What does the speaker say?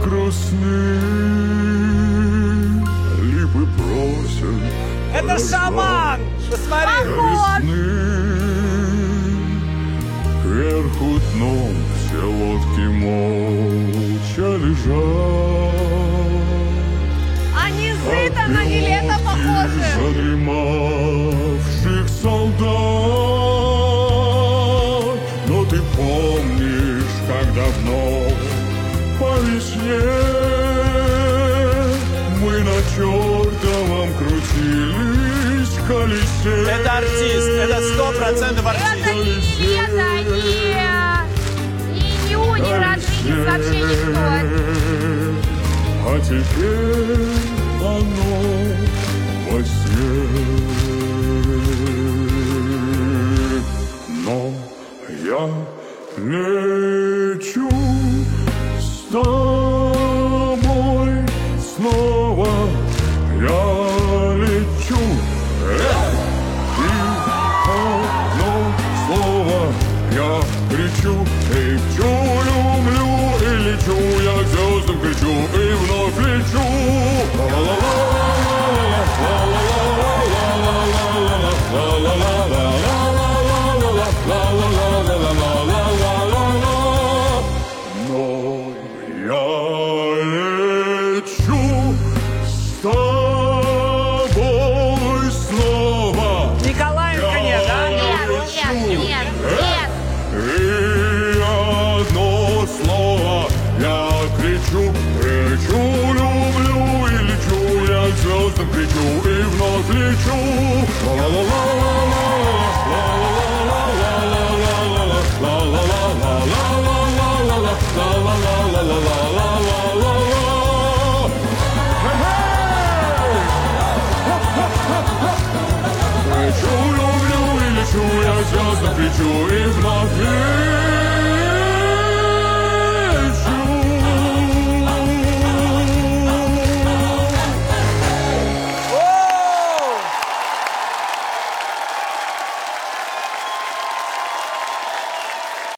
красны, липы просят. Это шаман! Посмотри! Весны, кверху дном все лодки молча лежат. Они сыто, но не лето похожи. Задремавших солдат. Но ты помнишь, как давно по весне мы на чертовом крутились в колесе. Это артист, это 100% артист. Это не лето, не июнь, Родригес, вообще никто. А теперь оно во сне. Но я лечу с тобой снова. Я лечу. И одно слово я кричу. Лечу, люблю и лечу. Я к звездам кричу и вновь лечу. Но я лечу с тобой снова. Николаевка нет, да? Нет. И одно слово я кричу, люблю и лечу. Я к звездам кричу и вновь лечу. Кричу, люблю и лечу. Я к звездам кричу и вновь лечу.